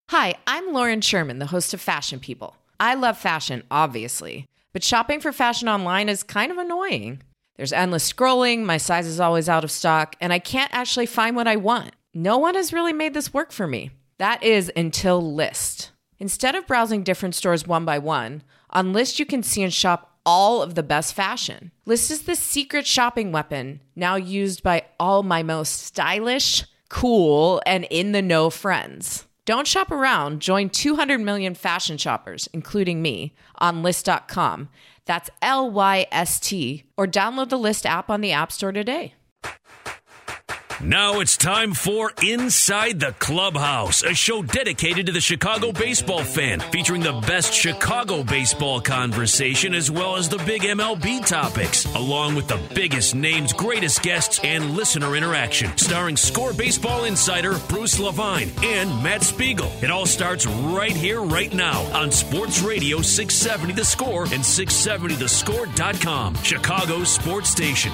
Hi, I'm Lauren Sherman, the host of Fashion People. I love fashion, obviously, but shopping for fashion online is kind of annoying. There's endless scrolling, my size is always out of stock, and I can't actually find what I want. No one has really made this work for me. That is until Lyst. Instead of browsing different stores one by one, on Lyst you can see and shop all of the best fashion. Lyst is the secret shopping weapon, now used by all my most stylish, cool, and in-the-know friends. Don't shop around. Join 200 million fashion shoppers, including me, on Lyst.com. That's Lyst, or download the Lyst app on the App Store today. Now it's time for Inside the Clubhouse, a show dedicated to the Chicago baseball fan, featuring the best Chicago baseball conversation as well as the big MLB topics, along with the biggest names, greatest guests, and listener interaction. Starring Score Baseball insider Bruce Levine and Matt Spiegel. It all starts right here, right now on Sports Radio 670 The Score and 670thescore.com, Chicago's sports station.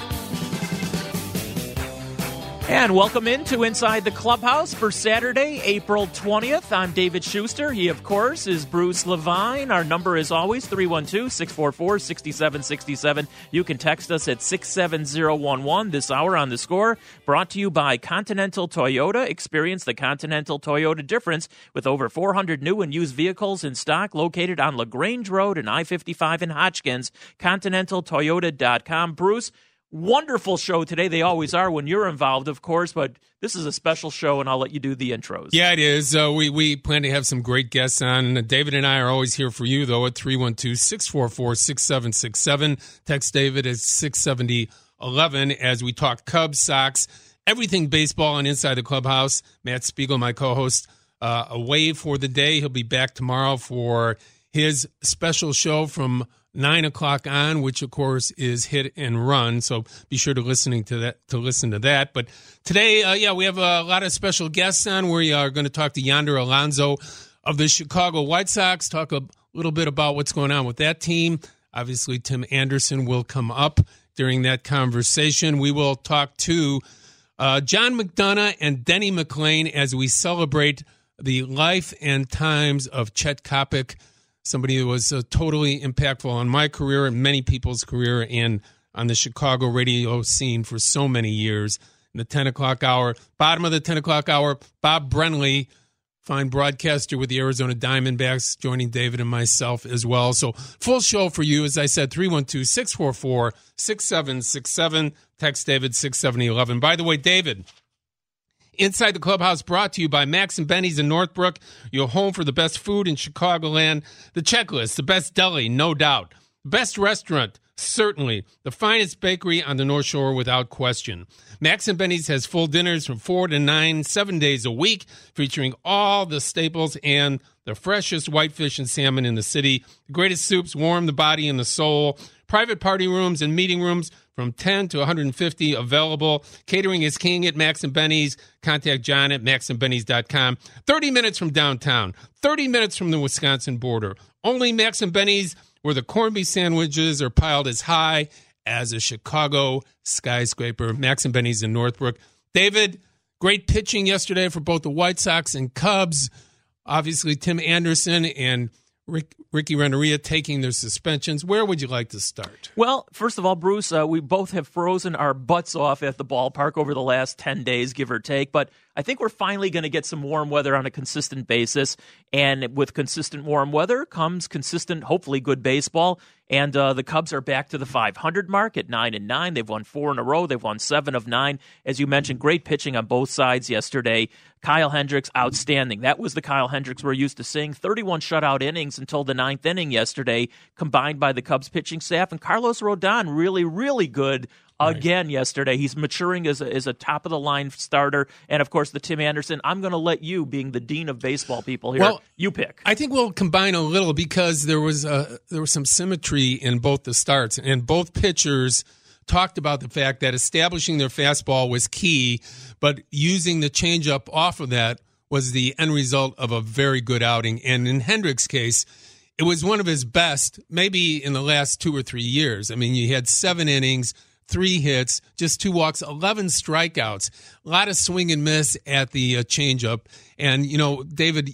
And welcome into Inside the Clubhouse for Saturday, April 20th. I'm David Schuster. He, of course, is Bruce Levine. Our number is always 312-644-6767. You can text us at 67011 this hour on The Score. Brought to you by Continental Toyota. Experience the Continental Toyota difference with over 400 new and used vehicles in stock located on LaGrange Road and I-55 in Hotchkiss. ContinentalToyota.com. Bruce, wonderful show today. They always are when you're involved, of course, but this is a special show, and I'll let you do the intros. Yeah, it is. We plan to have some great guests on. David and I are always here for you, though, at 312-644-6767. Text David at 67011 as we talk Cubs, Sox, everything baseball and Inside the Clubhouse. Matt Spiegel, my co-host, away for the day. He'll be back tomorrow for his special show from 9 o'clock on, which of course is Hit and Run. So be sure to listen to that. But today, we have a lot of special guests on. We are going to talk to Yonder Alonso of the Chicago White Sox, talk a little bit about what's going on with that team. Obviously, Tim Anderson will come up during that conversation. We will talk to John McDonough and Denny McLain as we celebrate the life and times of Chet Kopich, somebody who was totally impactful on my career and many people's career and on the Chicago radio scene for so many years. In the 10 o'clock hour, bottom of the 10 o'clock hour, Bob Brenly, fine broadcaster with the Arizona Diamondbacks, joining David and myself as well. So full show for you. As I said, 312-644-6767. Text David 67011. By the way, David, Inside the Clubhouse brought to you by Max and Benny's in Northbrook, your home for the best food in Chicagoland. The Checklist, the best deli, no doubt. Best restaurant, certainly. The finest bakery on the North Shore, without question. Max and Benny's has full dinners from 4 to 9, 7 days a week, featuring all the staples and the freshest whitefish and salmon in the city. The greatest soups warm the body and the soul. Private party rooms and meeting rooms from 10 to 150 available. Catering is king at Max and Benny's. Contact John at maxandbennys.com. 30 minutes from downtown. 30 minutes from the Wisconsin border. Only Max and Benny's, where the corned beef sandwiches are piled as high as a Chicago skyscraper. Max and Benny's in Northbrook. David, great pitching yesterday for both the White Sox and Cubs. Obviously, Tim Anderson and Ricky Renteria taking their suspensions. Where would you like to start? Well, first of all, Bruce, we both have frozen our butts off at the ballpark over the last 10 days, give or take. But I think we're finally going to get some warm weather on a consistent basis. And with consistent warm weather comes consistent, hopefully good baseball. And the Cubs are back to the 500 mark at 9-9. They've won 4 in a row. They've won 7 of 9. As you mentioned, great pitching on both sides yesterday. Kyle Hendricks, outstanding. That was the Kyle Hendricks we're used to seeing. 31 shutout innings until the 9th inning yesterday, combined by the Cubs pitching staff. And Carlos Rodon, really, really good again yesterday. He's maturing as a top-of-the-line starter. And, of course, the Tim Anderson. I'm going to let you, being the dean of baseball people here, you pick. I think we'll combine a little because there was some symmetry in both the starts. And both pitchers talked about the fact that establishing their fastball was key, but using the changeup off of that was the end result of a very good outing. And in Hendricks' case, it was one of his best, maybe in the last 2 or 3 years. I mean, you had 7 innings, 3 hits, just 2 walks, 11 strikeouts, a lot of swing and miss at the changeup. And, you know, David,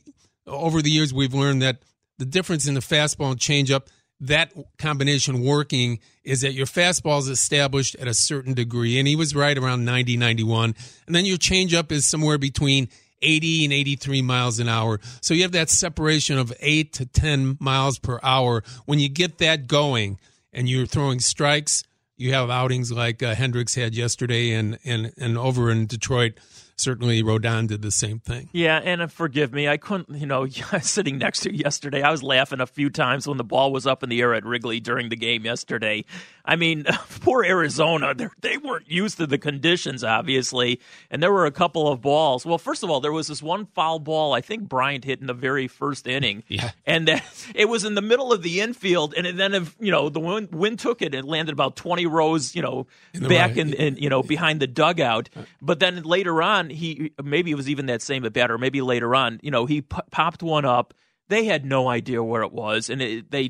over the years we've learned that the difference in the fastball and changeup, that combination working, is that your fastball is established at a certain degree, and he was right around 90, 91, and then your changeup is somewhere between 80 and 83 miles an hour. So you have that separation of 8 to 10 miles per hour. When you get that going and you're throwing strikes, you have outings like Hendricks had yesterday, and over in Detroit, certainly Rodon did the same thing. Yeah, and forgive me, I couldn't, sitting next to you yesterday, I was laughing a few times when the ball was up in the air at Wrigley during the game yesterday. I mean, poor Arizona, they weren't used to the conditions, obviously, and there were a couple of balls. Well, first of all, there was this one foul ball I think Bryant hit in the very first inning, and it was in the middle of the infield, and then the wind took it and landed about 20 rows, back in behind the dugout. But then later on, maybe it was even that same at bat, or maybe later on, he popped one up. They had no idea where it was, and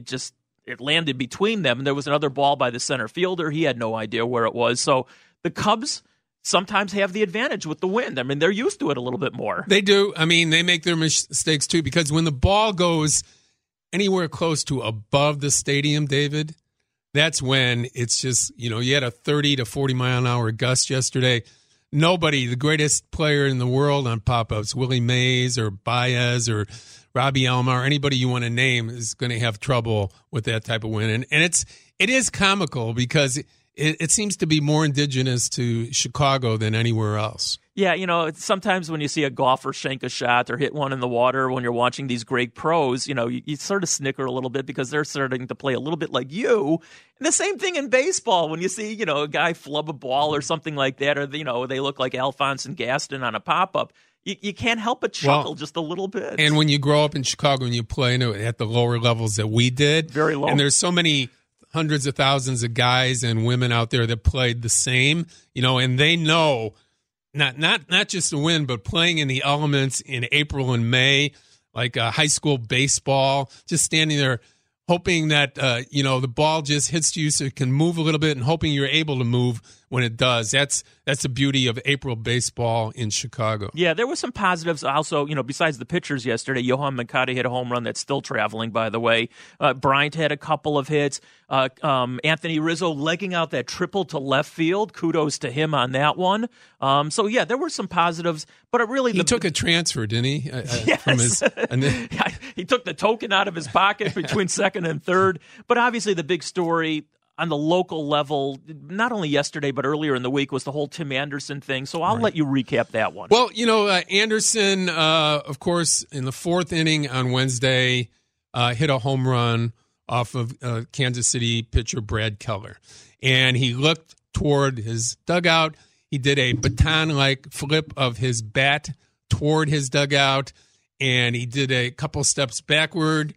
it landed between them. And there was another ball by the center fielder. He had no idea where it was. So the Cubs sometimes have the advantage with the wind. I mean, they're used to it a little bit more. They do. I mean, they make their mistakes too, because when the ball goes anywhere close to above the stadium, David, that's when it's just, you had a 30 to 40 mile an hour gust yesterday. Nobody, the greatest player in the world on pop-ups, Willie Mays or Baez or Robbie Alomar, anybody you want to name, is going to have trouble with that type of wind. And it is comical because it seems to be more indigenous to Chicago than anywhere else. Yeah, sometimes when you see a golfer shank a shot or hit one in the water when you're watching these great pros, you sort of snicker a little bit because they're starting to play a little bit like you. And the same thing in baseball when you see, a guy flub a ball or something like that, or, they look like Alphonse and Gaston on a pop-up. You can't help but chuckle just a little bit. And when you grow up in Chicago and you play at the lower levels that we did, very low, and there's so many hundreds of thousands of guys and women out there that played the same, and they know not just the wind, but playing in the elements in April and May, like high school baseball, just standing there hoping that, the ball just hits you so it can move a little bit, and hoping you're able to move when it does. That's the beauty of April baseball in Chicago. Yeah, there were some positives also, besides the pitchers yesterday. Yohan Moncada hit a home run that's still traveling, by the way. Bryant had a couple of hits. Anthony Rizzo legging out that triple to left field. Kudos to him on that one. So, yeah, there were some positives. But he took a transfer, didn't he? Yes. He took the token out of his pocket between second and third. But obviously the big story on the local level, not only yesterday but earlier in the week, was the whole Tim Anderson thing. So I'll let you recap that one. Well, Anderson, of course, in the fourth inning on Wednesday, hit a home run off of Kansas City pitcher Brad Keller. And he looked toward his dugout. He did a baton-like flip of his bat toward his dugout, and he did a couple steps backward.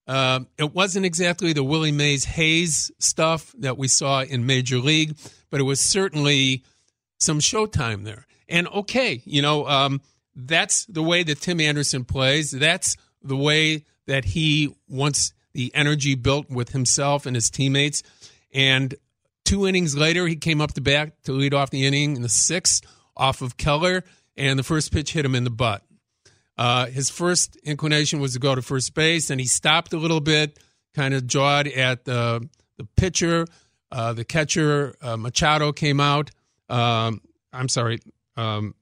It wasn't exactly the Willie Mays Hayes stuff that we saw in Major League, but it was certainly some showtime there. And okay, that's the way that Tim Anderson plays. That's the way that he wants the energy built with himself and his teammates. And 2 innings later, he came up to bat to lead off the inning in the 6th off of Keller, and the first pitch hit him in the butt. His first inclination was to go to first base, and he stopped a little bit, kind of jawed at the pitcher. The catcher, Machado, came out. I'm sorry. And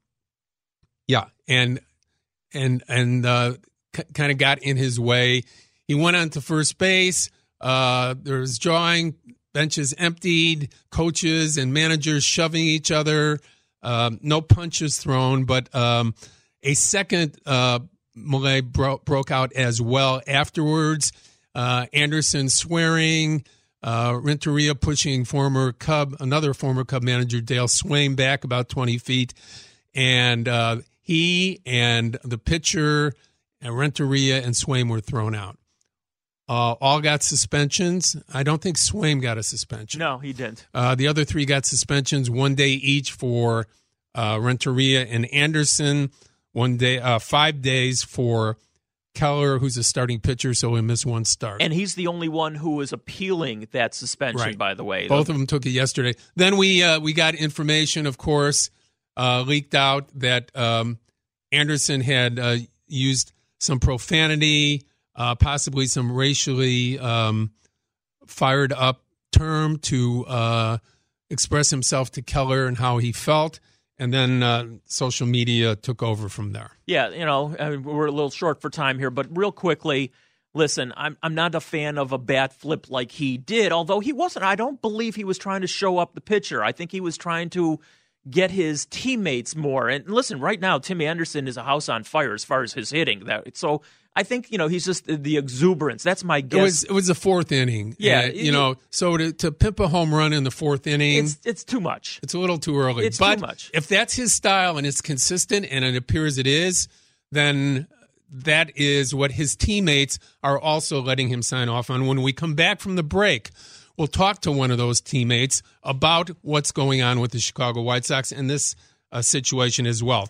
kind of got in his way. He went on to first base. There was jawing, benches emptied, coaches and managers shoving each other. No punches thrown, but a second melee broke out as well afterwards. Anderson swearing, Renteria pushing another former Cub manager, Dale Swaim, back about 20 feet. And he and the pitcher, Renteria and Swaim, were thrown out. All got suspensions. I don't think Swaim got a suspension. No, he didn't. The other 3 got suspensions, 1 day each for Renteria and Anderson. 1 day, 5 days for Keller, who's a starting pitcher, so he'll miss 1 start. And he's the only one who is appealing that suspension, by the way. Both of them took it yesterday. Then we got information, of course, leaked out that Anderson had used some profanity, possibly some racially fired up term to express himself to Keller and how he felt. And then social media took over from there. Yeah, we're a little short for time here, but real quickly, listen, I'm not a fan of a bat flip like he did, although he wasn't. I don't believe he was trying to show up the pitcher. I think he was trying to get his teammates more. And listen, right now, Timmy Anderson is a house on fire as far as his hitting. So I think, he's just the exuberance. That's my guess. It was the fourth inning. Yeah. So to pimp a home run in the fourth inning. It's too much. It's a little too early. It's too much. If that's his style and it's consistent and it appears it is, then that is what his teammates are also letting him sign off on. When we come back from the break, we'll talk to one of those teammates about what's going on with the Chicago White Sox in this situation as well.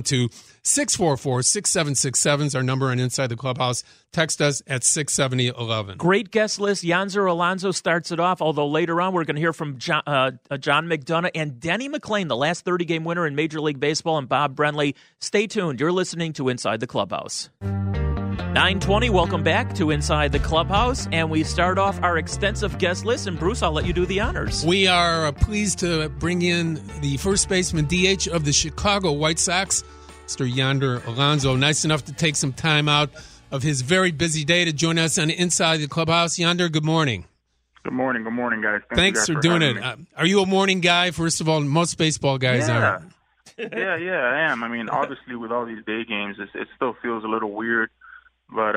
312-644-6767 is our number on Inside the Clubhouse. Text us at 67011. Great guest list. Yanzer Alonso starts it off, although later on we're going to hear from John McDonough and Denny McLain, the last 30-game winner in Major League Baseball, and Bob Brenly. Stay tuned. You're listening to Inside the Clubhouse. 9:20, welcome back to Inside the Clubhouse, and we start off our extensive guest list, and Bruce, I'll let you do the honors. We are pleased to bring in the first baseman DH of the Chicago White Sox, Mr. Yonder Alonso, nice enough to take some time out of his very busy day to join us on Inside the Clubhouse. Yonder, good morning. Good morning, guys. Thanks for doing it. Are you a morning guy? First of all, most baseball guys are. Yeah, I am. I mean, obviously with all these day games, it still feels a little weird. But,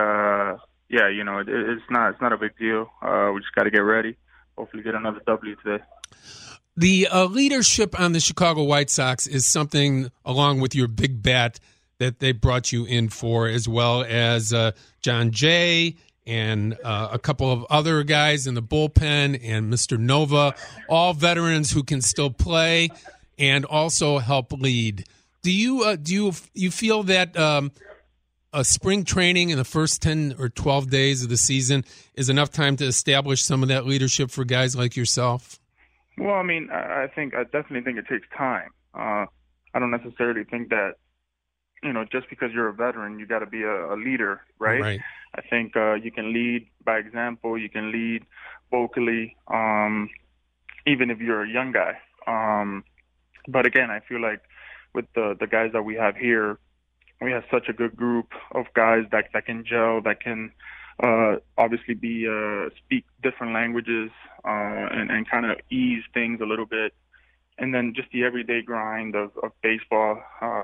it's not a big deal. We just got to get ready. Hopefully get another W today. The leadership on the Chicago White Sox is something, along with your big bat, that they brought you in for, as well as John Jay and a couple of other guys in the bullpen and Mr. Nova, all veterans who can still play and also help lead. Do you feel that a spring training in the first 10 or 12 days of the season is enough time to establish some of that leadership for guys like yourself? Well, I mean, I definitely think it takes time. I don't necessarily think that, just because you're a veteran, you got to be a leader, right? Right. I think you can lead by example. You can lead vocally, even if you're a young guy. But again, I feel like with the guys that we have here, we have such a good group of guys that can gel, that can obviously speak different languages and kind of ease things a little bit. And then just the everyday grind of baseball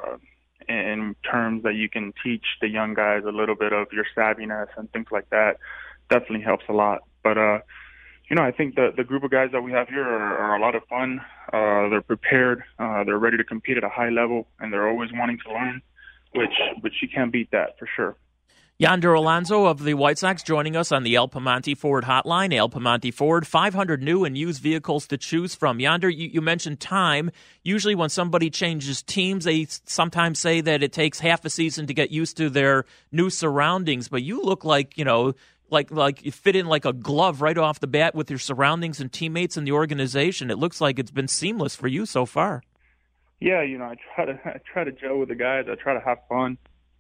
in terms that you can teach the young guys a little bit of your savviness and things like that definitely helps a lot. But, I think the group of guys that we have here are a lot of fun. They're prepared. They're ready to compete at a high level, and they're always wanting to learn. Which you can't beat that for sure. Yonder Alonso of the White Sox joining us on the El Piemonte Ford hotline. El Piemonte Ford, 500 new and used vehicles to choose from. Yonder, you mentioned time. Usually when somebody changes teams, they sometimes say that it takes half a season to get used to their new surroundings. But you look like, like you fit in like a glove right off the bat with your surroundings and teammates and the organization. It looks like it's been seamless for you so far. Yeah, I try to gel with the guys. I try to have fun.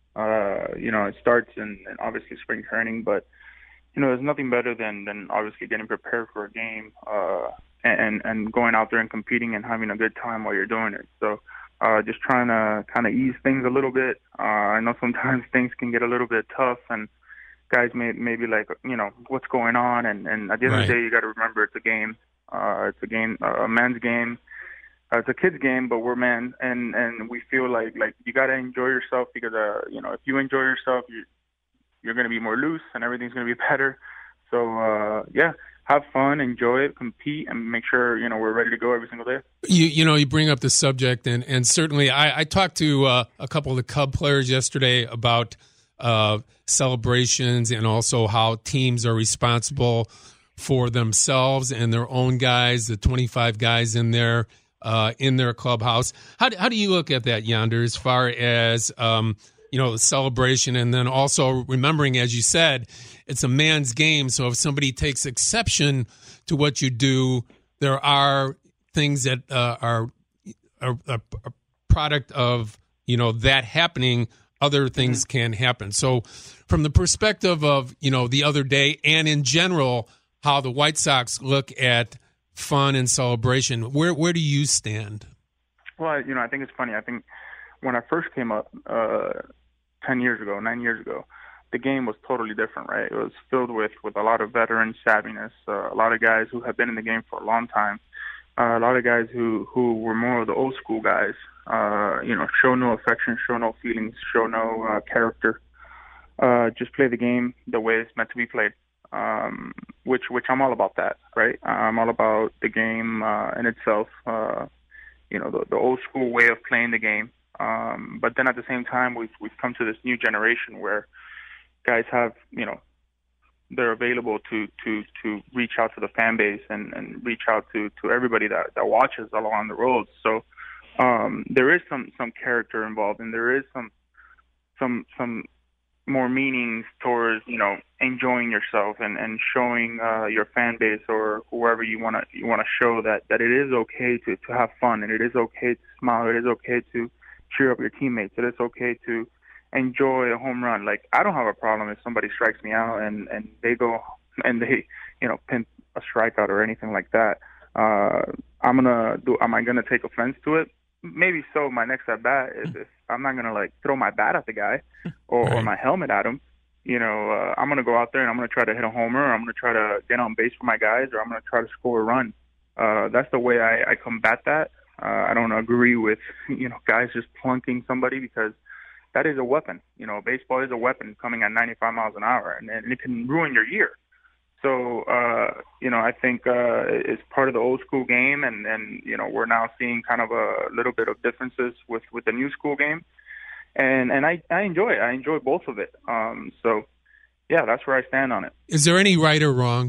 It starts in obviously spring training, but there's nothing better than obviously getting prepared for a game and going out there and competing and having a good time while you're doing it. So just trying to kind of ease things a little bit. I know sometimes things can get a little bit tough, and guys may be like, what's going on? And at the end of the day, you got to remember it's a game. It's a game, a man's game. It's a kid's game, but we're men, and we feel like you got to enjoy yourself because, if you enjoy yourself, you're going to be more loose and everything's going to be better. So, have fun, enjoy it, compete, and make sure, we're ready to go every single day. You bring up the subject, and certainly I talked to a couple of the Cub players yesterday about celebrations and also how teams are responsible for themselves and their own guys, the 25 guys in their clubhouse. How do you look at that, Yonder, as far as the celebration, and then also remembering, as you said, it's a man's game. So if somebody takes exception to what you do, there are things that are a product of that happening other things can happen. So from the perspective of, the other day and in general, how the White Sox look at fun and celebration, where do you stand? Well, I think it's funny. I think when I first came up 9 years ago, the game was totally different, right? It was filled with a lot of veteran savviness, a lot of guys who have been in the game for a long time, a lot of guys who were more of the old school guys, show no affection, show no feelings, show no character, just play the game the way it's meant to be played, which I'm all about that, right? I'm all about the game in itself, the old school way of playing the game. But then at the same time, we've come to this new generation where guys have, they're available to reach out to the fan base and reach out to everybody that watches along the roads. So there is some character involved, and there is some more meanings towards enjoying yourself and showing your fan base or whoever you want to show that it is okay to have fun, and it is okay to smile, it is okay to cheer up your teammates, it is okay to enjoy a home run. Like, I don't have a problem if somebody strikes me out and they go and they pin a strikeout or anything like that. Am I gonna take offense to it? Maybe so. My next at bat is if I'm not gonna throw my bat at the guy or my helmet at him. I'm gonna go out there and I'm gonna try to hit a homer, or I'm gonna try to get on base for my guys, or I'm gonna try to score a run. That's the way I combat that. I don't agree with guys just plunking somebody, because that is a weapon. Baseball is a weapon coming at 95 miles an hour, and it can ruin your year. So, I think it's part of the old school game, and we're now seeing kind of a little bit of differences with the new school game, and I enjoy it. I enjoy both of it. So, yeah, that's where I stand on it. Is there any right or wrong?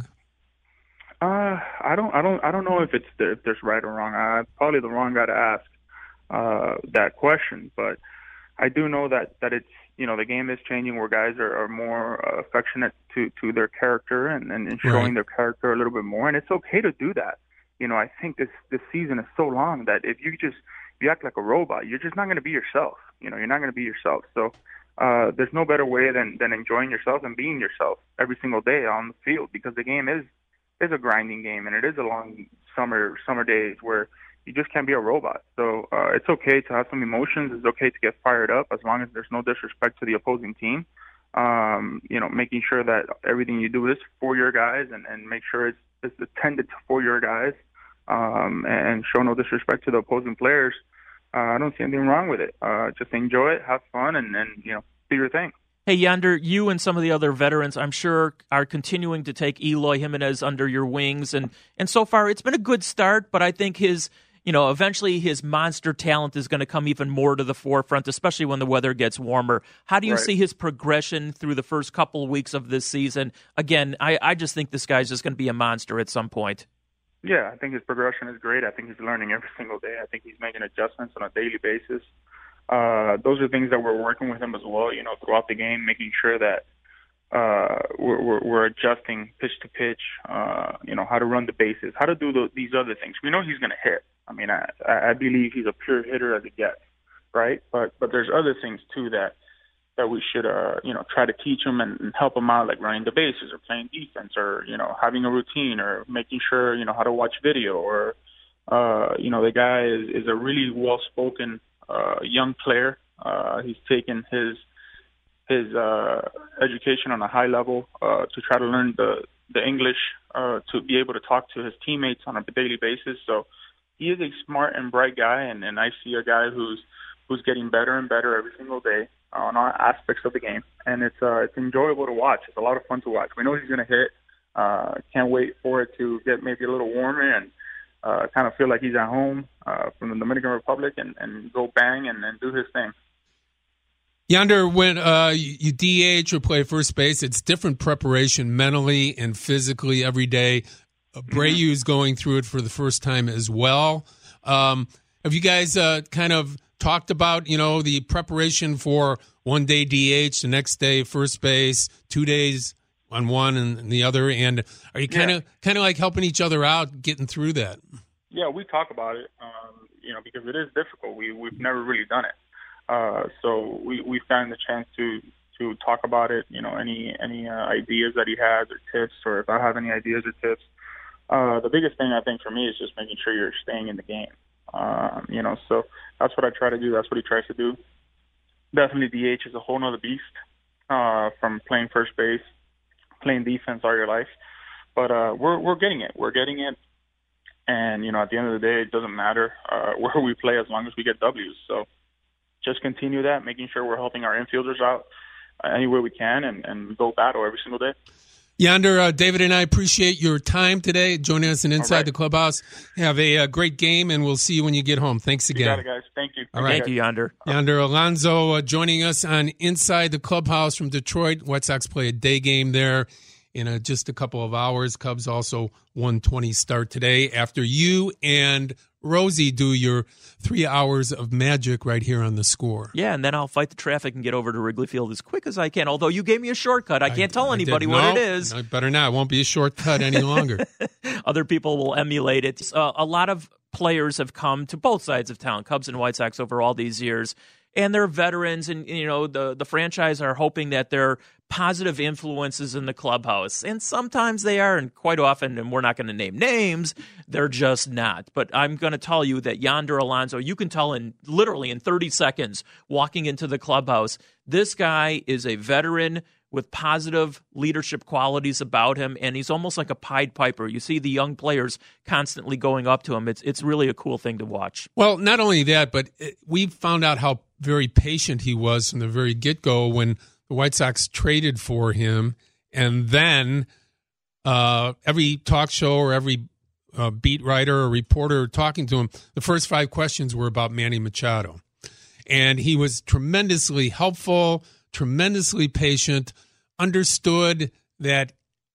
I don't know if there's right or wrong. I'm probably the wrong guy to ask that question, but I do know that it's, the game is changing, where guys are more affectionate to their character and showing their character a little bit more. And it's okay to do that. I think this season is so long that if you act like a robot, you're just not going to be yourself. You're not going to be yourself. So there's no better way than enjoying yourself and being yourself every single day on the field, because the game is a grinding game, and it is a long summer days where you just can't be a robot. So it's okay to have some emotions. It's okay to get fired up, as long as there's no disrespect to the opposing team. Making sure that everything you do is for your guys, and make sure it's intended for your guys, and show no disrespect to the opposing players. I don't see anything wrong with it. Just enjoy it, have fun, and do your thing. Hey, Yonder, you and some of the other veterans, I'm sure, are continuing to take Eloy Jimenez under your wings. And so far, it's been a good start, but I think eventually his monster talent is going to come even more to the forefront, especially when the weather gets warmer. How do you see his progression through the first couple of weeks of this season? Again, I just think this guy's just going to be a monster at some point. Yeah, I think his progression is great. I think he's learning every single day. I think he's making adjustments on a daily basis. Those are things that we're working with him as well, throughout the game, making sure that we're adjusting pitch to pitch, how to run the bases, how to do these other things. We know he's going to hit. I mean, I believe he's a pure hitter as it gets, right? But there's other things too that we should try to teach him and help him out, like running the bases or playing defense, or having a routine, or making sure how to watch video, or the guy is a really well-spoken young player. He's taken his education on a high level to try to learn the English to be able to talk to his teammates on a daily basis. So he is a smart and bright guy, and I see a guy who's getting better and better every single day on all aspects of the game, and it's enjoyable to watch. It's a lot of fun to watch. We know he's going to hit. Can't wait for it to get maybe a little warmer and kind of feel like he's at home from the Dominican Republic and go bang and do his thing. Yonder, when you DH or play first base, it's different preparation mentally and physically every day. Brayu's going through it for the first time as well. Have you guys kind of talked about, the preparation for one day DH, the next day first base, 2 days on one and the other, and are you kind of like helping each other out, getting through that? Yeah, we talk about it, because it is difficult. We've never really done it. So we found the chance to talk about it. Any ideas that he has or tips, or if I have any ideas or tips. The biggest thing I think for me is just making sure you're staying in the game. So that's what I try to do. That's what he tries to do. Definitely DH is a whole nother beast, from playing first base, playing defense all your life. But we're getting it. We're getting it. And, at the end of the day, it doesn't matter where we play as long as we get W's. So just continue that, making sure we're helping our infielders out any way we can, and go battle every single day. Yonder, David and I appreciate your time today, joining us in Inside the Clubhouse. Have a great game, and we'll see you when you get home. Thanks again. You got it, guys. Thank you. All right. Thank you, Yonder. Yonder Alonso joining us on Inside the Clubhouse from Detroit. White Sox play a day game there in just a couple of hours. Cubs also 1:20 start today after you and Rosie do your 3 hours of magic right here on The Score. Yeah, and then I'll fight the traffic and get over to Wrigley Field as quick as I can, although you gave me a shortcut. I can't tell anybody what it is. No, better not. It won't be a shortcut any longer. Other people will emulate it. A lot of players have come to both sides of town, Cubs and White Sox, over all these years, and they're veterans, and the franchise are hoping that they're positive influences in the clubhouse. And sometimes they are, and quite often, and we're not going to name names, they're just not. But I'm going to tell you that Yonder Alonso, you can tell literally in 30 seconds walking into the clubhouse, this guy is a veteran with positive leadership qualities about him, and he's almost like a Pied Piper. You see the young players constantly going up to him. It's really a cool thing to watch. Well, not only that, but we found out how very patient he was from the very get-go when the White Sox traded for him, and then every talk show or every beat writer or reporter talking to him, the first 5 questions were about Manny Machado. And he was tremendously helpful, tremendously patient, understood that,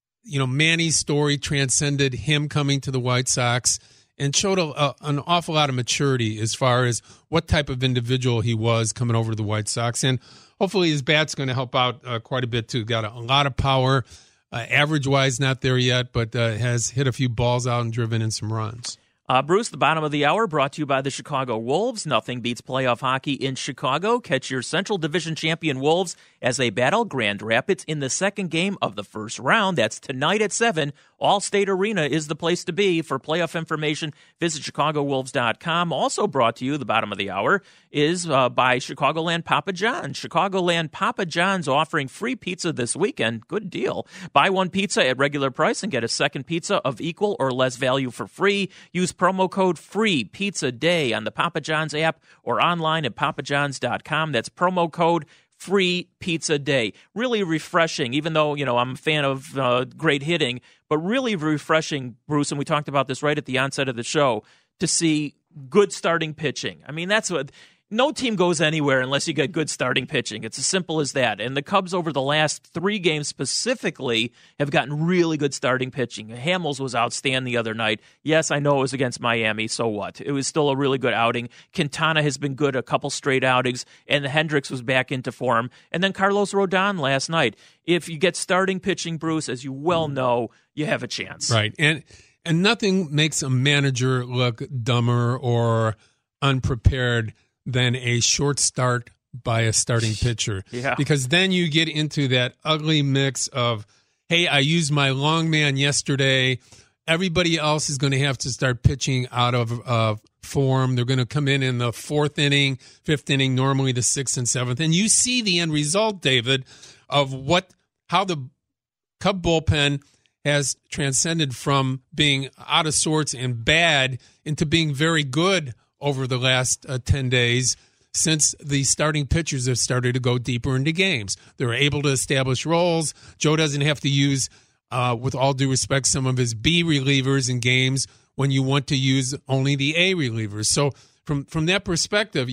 Manny's story transcended him coming to the White Sox, and showed an awful lot of maturity as far as what type of individual he was coming over to the White Sox. And hopefully his bat's going to help out quite a bit, too. Got a lot of power. Average-wise, not there yet, but has hit a few balls out and driven in some runs. Bruce, the bottom of the hour brought to you by the Chicago Wolves. Nothing beats playoff hockey in Chicago. Catch your Central Division champion Wolves as they battle Grand Rapids in the second game of the first round. That's tonight at 7. Allstate Arena is the place to be. For playoff information, visit ChicagoWolves.com. Also brought to you, the bottom of the hour, is by Chicagoland Papa John's. Chicagoland Papa John's offering free pizza this weekend. Good deal. Buy one pizza at regular price and get a second pizza of equal or less value for free. Use promo code FREEPIZZADAY on the Papa John's app or online at papajohns.com. That's promo code Free Pizza Day. Really refreshing, even though, I'm a fan of great hitting, but really refreshing, Bruce, and we talked about this right at the onset of the show, to see good starting pitching. I mean, that's what... No team goes anywhere unless you get good starting pitching. It's as simple as that. And the Cubs over the last 3 games specifically have gotten really good starting pitching. Hamels was outstanding the other night. Yes, I know it was against Miami, so what? It was still a really good outing. Quintana has been good a couple straight outings, and Hendricks was back into form. And then Carlos Rodon last night. If you get starting pitching, Bruce, as you well know, you have a chance. Right. And nothing makes a manager look dumber or unprepared than a short start by a starting pitcher. Yeah. Because then you get into that ugly mix of, hey, I used my long man yesterday. Everybody else is going to have to start pitching out of form. They're going to come in the 4th inning, 5th inning, normally the 6th and 7th. And you see the end result, David, of how the Cub bullpen has transcended from being out of sorts and bad into being very good over the last 10 days since the starting pitchers have started to go deeper into games. They're able to establish roles. Joe doesn't have to use, with all due respect, some of his B relievers in games when you want to use only the A relievers. So from that perspective,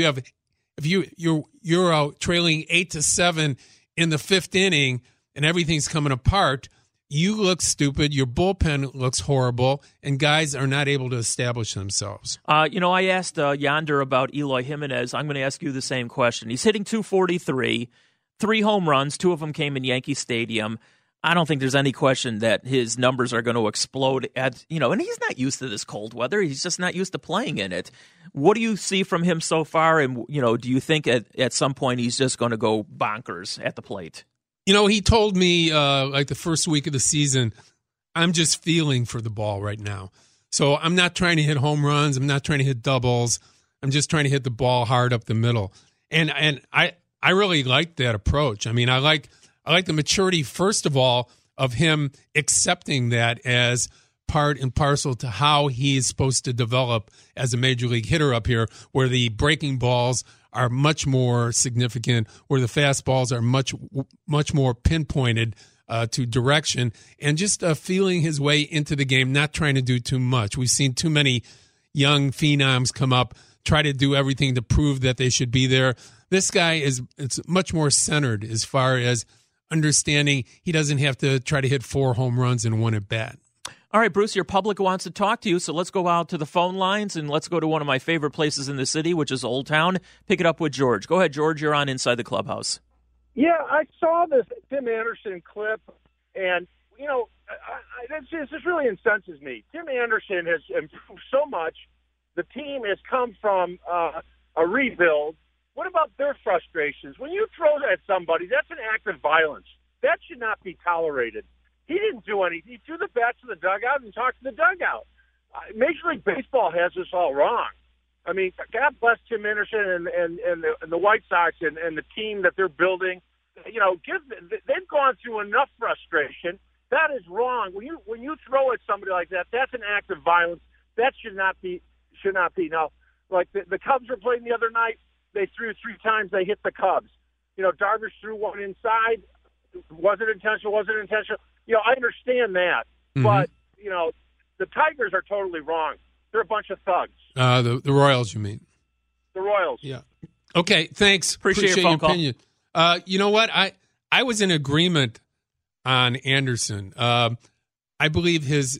if you're out trailing 8-7 in the 5th inning and everything's coming apart, you look stupid, your bullpen looks horrible, and guys are not able to establish themselves. I asked Yonder about Eloy Jimenez. I'm going to ask you the same question. He's hitting .243, 3 home runs, 2 of them came in Yankee Stadium. I don't think there's any question that his numbers are going to explode and he's not used to this cold weather. He's just not used to playing in it. What do you see from him so far? And, do you think at some point he's just going to go bonkers at the plate? He told me like the first week of the season, I'm just feeling for the ball right now. So I'm not trying to hit home runs. I'm not trying to hit doubles. I'm just trying to hit the ball hard up the middle. And I really like that approach. I mean, I like the maturity, first of all, of him accepting that as part and parcel to how he is supposed to develop as a major league hitter up here, where the breaking balls are much more significant, where the fastballs are much more pinpointed to direction, and just feeling his way into the game, not trying to do too much. We've seen too many young phenoms come up, try to do everything to prove that they should be there. This guy it's much more centered as far as understanding he doesn't have to try to hit 4 home runs in one at bat. All right, Bruce, your public wants to talk to you, so let's go out to the phone lines and let's go to one of my favorite places in the city, which is Old Town. Pick it up with George. Go ahead, George. You're on Inside the Clubhouse. Yeah, I saw this Tim Anderson clip, and, this really incenses me. Tim Anderson has improved so much. The team has come from a rebuild. What about their frustrations? When you throw at somebody, that's an act of violence. That should not be tolerated. He didn't do anything. He threw the bat to the dugout and talked to the dugout. Major League Baseball has this all wrong. I mean, God bless Tim Anderson and the White Sox and the team that they're building. They've gone through enough frustration. That is wrong. When you throw at somebody like that, that's an act of violence. That should not be. Now, like the Cubs were playing the other night, they threw 3 times. They hit the Cubs. Darvish threw one inside. Was it intentional? I understand that. Mm-hmm. But, the Tigers are totally wrong. They're a bunch of thugs. The Royals, you mean? The Royals. Yeah. Okay, thanks. Appreciate your opinion. You know what? I was in agreement on Anderson. I believe his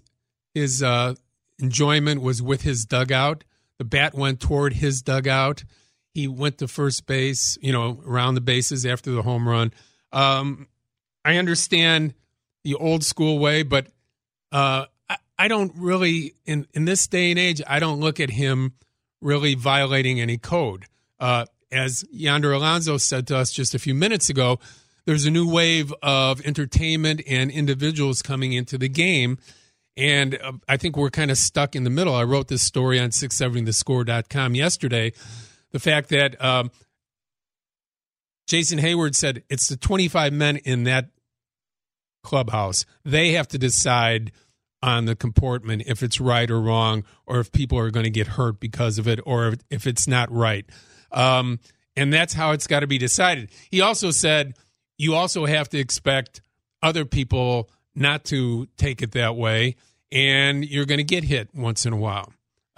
enjoyment was with his dugout. The bat went toward his dugout. He went to first base, around the bases after the home run. I understand the old school way, but I don't really, in this day and age, I don't look at him really violating any code. As Yonder Alonso said to us just a few minutes ago, there's a new wave of entertainment and individuals coming into the game, and I think we're kind of stuck in the middle. I wrote this story on 670thescore.com yesterday. The fact that Jason Hayward said it's the 25 men in that clubhouse. They have to decide on the comportment if it's right or wrong, or if people are going to get hurt because of it, or if it's not right. And that's how it's got to be decided. He also said you also have to expect other people not to take it that way, and you're going to get hit once in a while.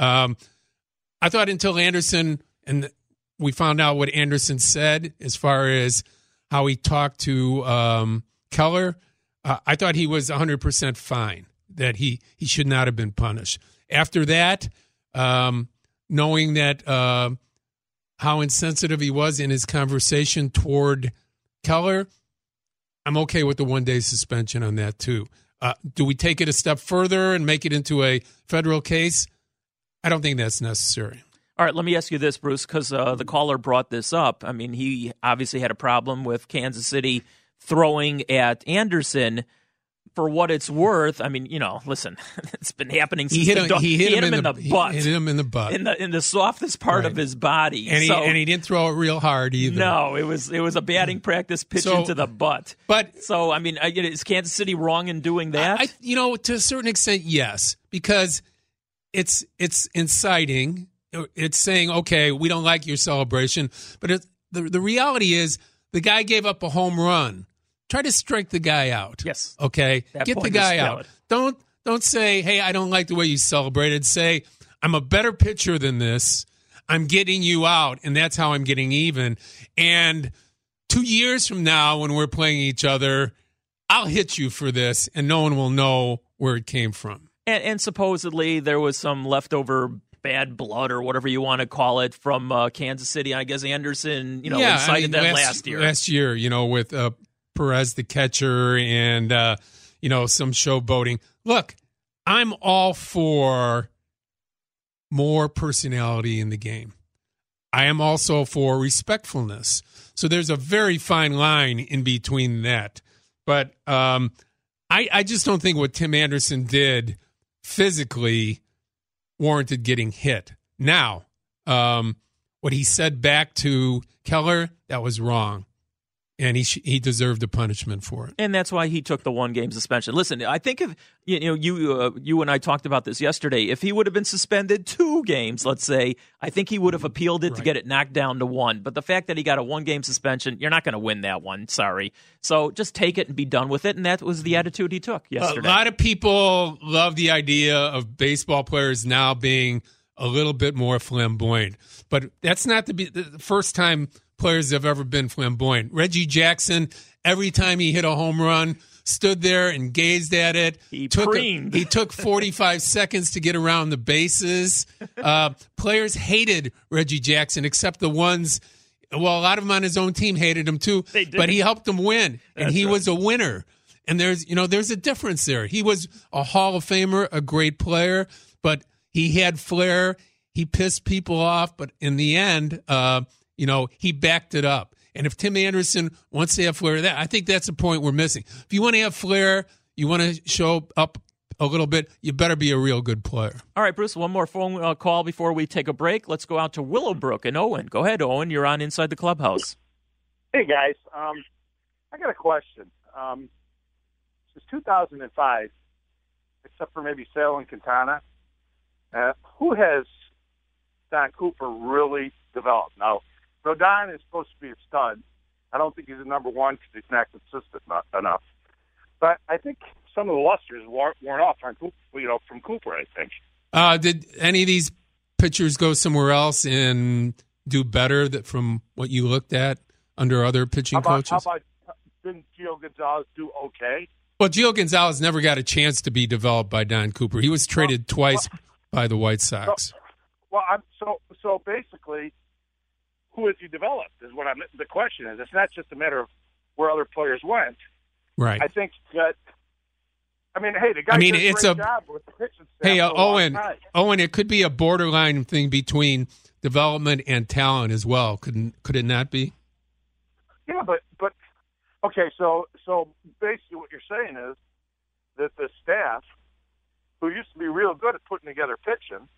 I thought until Anderson, and we found out what Anderson said as far as how he talked to Keller, I thought he was 100% fine, that he should not have been punished. After that, knowing that how insensitive he was in his conversation toward Keller, I'm okay with the 1-day suspension on that too. Do we take it a step further and make it into a federal case? I don't think that's necessary. All right, let me ask you this, Bruce, because the caller brought this up. I mean, he obviously had a problem with Kansas City throwing at Anderson. For what it's worth, I mean, listen, it's been happening since he hit him in the butt. He hit him in the butt. In the softest part of his body. And he didn't throw it real hard either. No, it was a batting practice pitch into the butt. But so, I mean, is Kansas City wrong in doing that? To a certain extent, yes, because it's inciting. It's saying, okay, we don't like your celebration. But the reality is the guy gave up a home run. Try to strike the guy out. Yes. Okay? Get the guy out. Don't say, hey, I don't like the way you celebrated. Say, I'm a better pitcher than this. I'm getting you out, and that's how I'm getting even. And 2 years from now, when we're playing each other, I'll hit you for this, and no one will know where it came from. And supposedly there was some leftover bad blood or whatever you want to call it from Kansas City. I guess Anderson, incited that last year. Last year, with Perez the catcher and, some showboating. Look, I'm all for more personality in the game. I am also for respectfulness. So there's a very fine line in between that. But I just don't think what Tim Anderson did physically warranted getting hit. Now, what he said back to Keller, that was wrong. And he deserved a punishment for it. And that's why he took the 1-game suspension. Listen, I think if you and I talked about this yesterday, if he would have been suspended 2 games, let's say, I think he would have appealed it to get it knocked down to 1. But the fact that he got a 1-game suspension, you're not going to win that one. Sorry. So just take it and be done with it. And that was the attitude he took yesterday. A lot of people love the idea of baseball players now being a little bit more flamboyant. But that's not the first time players have ever been flamboyant. Reggie Jackson, every time he hit a home run, stood there and gazed at it. He took 45 seconds to get around the bases. Players hated Reggie Jackson, except the ones, a lot of them on his own team hated him too, but he helped them win, and he was a winner. And there's a difference there. He was a Hall of Famer, a great player, but he had flair. He pissed people off, but in the end, he backed it up. And if Tim Anderson wants to have flair, I think that's the point we're missing. If you want to have flair, you want to show up a little bit, you better be a real good player. All right, Bruce, one more phone call before we take a break. Let's go out to Willowbrook and Owen. Go ahead, Owen. You're on Inside the Clubhouse. Hey, guys. I got a question. Since 2005, except for maybe Sale and Quintana, who has Don Cooper really developed? Now, Rodon is supposed to be a stud. I don't think he's a number one because he's not consistent enough. But I think some of the lusters worn off on Cooper, from Cooper, I think. Did any of these pitchers go somewhere else and do better from what you looked at under other pitching coaches? How about didn't Gio Gonzalez do okay? Well, Gio Gonzalez never got a chance to be developed by Don Cooper. He was traded twice by the White Sox. So basically, who has he developed is what the question is. It's not just a matter of where other players went. Right. I think that, the guy did a great job with the pitching staff. Hey, Owen, it could be a borderline thing between development and talent as well. Could it not be? Yeah, but okay, so basically what you're saying is that the staff, who used to be real good at putting together pitching,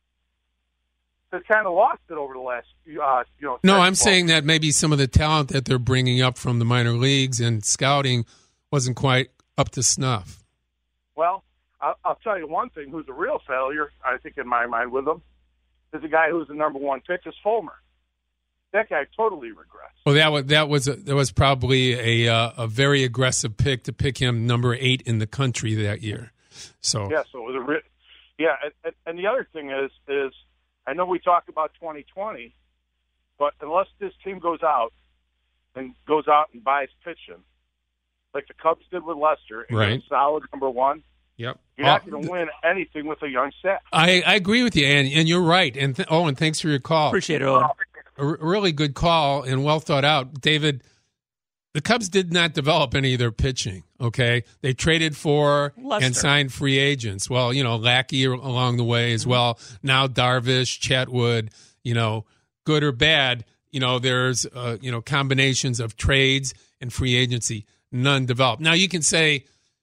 has kind of lost it over the last, No, I'm saying that maybe some of the talent that they're bringing up from the minor leagues and scouting wasn't quite up to snuff. Well, I'll tell you one thing. Who's a real failure, I think, in my mind, with them, is the guy who's the number one pick is Fulmer. That guy totally regressed. Well, that was probably a very aggressive pick to pick him number 8 in the country that year. So it was and the other thing is I know we talk about 2020, but unless this team goes out and buys pitching, like the Cubs did with Lester, and right, get a solid number one, yep, you're not going to win anything with a young staff. I agree with you, and you're right. And Owen, thanks for your call. Appreciate it, Owen. A really good call and well thought out. David, the Cubs did not develop any of their pitching, okay? They traded for Lester and signed free agents. Well, Lackey along the way as well. Now Darvish, Chatwood, good or bad, there's, combinations of trades and free agency. None developed. Now, you can say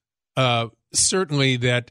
certainly that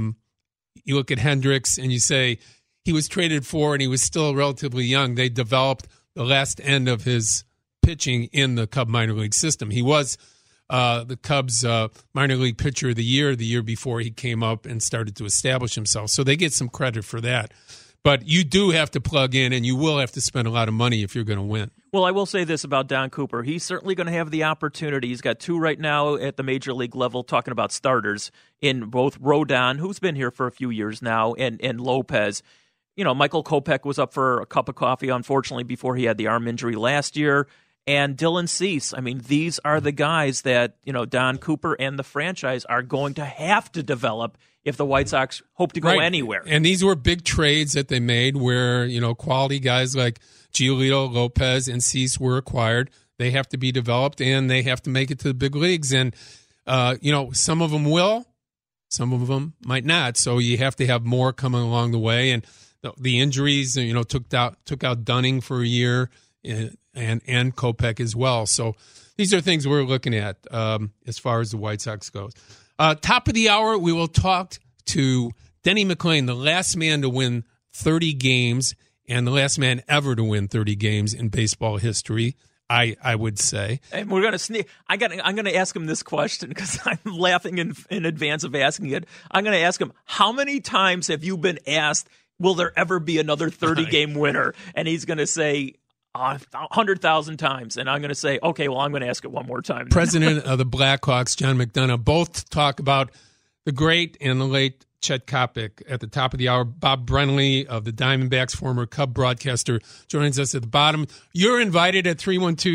you look at Hendricks and you say he was traded for and he was still relatively young. They developed the last end of his pitching in the Cub minor league system. He was the Cubs minor league pitcher of the year before he came up and started to establish himself. So they get some credit for that. But you do have to plug in, and you will have to spend a lot of money if you're going to win. Well, I will say this about Don Cooper. He's certainly going to have the opportunity. He's got 2 right now at the major league level, talking about starters, in both Rodon, who's been here for a few years now, and Lopez. Michael Kopech was up for a cup of coffee, unfortunately, before he had the arm injury last year. And Dylan Cease. These are the guys that, Don Cooper and the franchise are going to have to develop if the White Sox hope to go anywhere. And these were big trades that they made where, quality guys like Giolito, Lopez, and Cease were acquired. They have to be developed, and they have to make it to the big leagues. And, some of them will, some of them might not. So you have to have more coming along the way. And the injuries, took out Dunning for a year and Kopech as well. So these are things we're looking at as far as the White Sox goes. Top of the hour, we will talk to Denny McLain, the last man to win 30 games and the last man ever to win 30 games in baseball history, I would say. And we're going to I'm going to ask him this question because I'm laughing in advance of asking it. I'm going to ask him, how many times have you been asked, will there ever be another 30-game winner? And he's going to say 100,000 times. And I'm going to say, okay, well, I'm going to ask it one more time. President of the Blackhawks, John McDonough, both talk about the great and the late Chet Kopech. At the top of the hour, Bob Brenly of the Diamondbacks, former Cub broadcaster, joins us at the bottom. You're invited at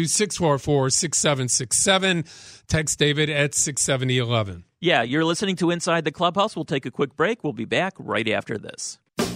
312-644-6767. Text David at 67011. Yeah, you're listening to Inside the Clubhouse. We'll take a quick break. We'll be back right after this.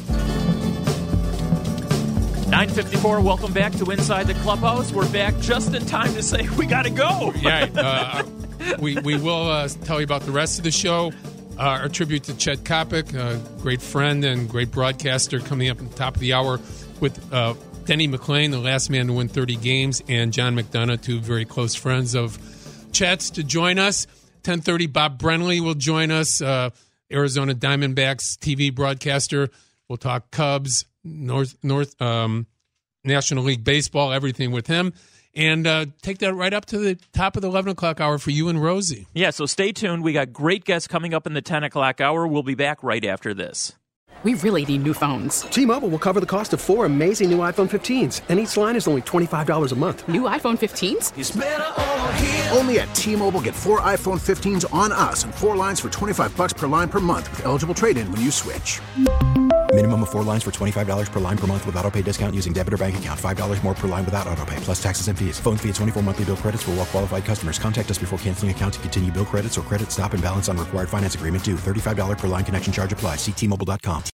9:54, welcome back to Inside the Clubhouse. We're back just in time to say we got to go. Yeah, we will tell you about the rest of the show. Our tribute to Chet Kopech, a great friend and great broadcaster, coming up at the top of the hour with Denny McLain, the last man to win 30 games, and John McDonough, two very close friends of Chet's, to join us. 10:30, Bob Brenly will join us, Arizona Diamondbacks TV broadcaster. We'll talk Cubs, North National League Baseball, everything with him. And take that right up to the top of the 11 o'clock hour for you and Rosie. Yeah, so stay tuned. We got great guests coming up in the 10 o'clock hour. We'll be back right after this. We really need new phones. T-Mobile will cover the cost of 4 amazing new iPhone 15s, and each line is only $25 a month. New iPhone 15s? It's better over here. Only at T-Mobile, get 4 iPhone 15s on us and 4 lines for $25 per line per month with eligible trade-in when you switch. Minimum of 4 lines for $25 per line per month with autopay discount using debit or bank account. $5 more per line without autopay, plus taxes and fees. Phone fee at 24 monthly bill credits for well-qualified customers. Contact us before canceling account to continue bill credits or credit stop and balance on required finance agreement due. $35 per line connection charge applies. See T-Mobile.com.